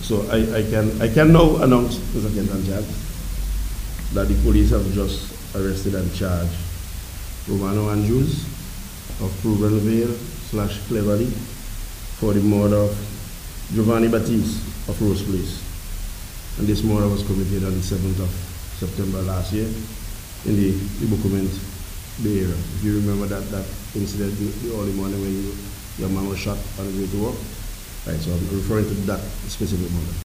So I can now announce, Mr. Kenton Chat, that the police have just arrested and charged Romano Andrews of Provenvale / Cleverly for the murder of Giovanni Batiste of Rose Place. And this murder was committed on the 7th of September last year in the Bokument Bay area. If you remember that incident the early morning when your man was shot on the way to work. Right, so I'm referring to that specific murder.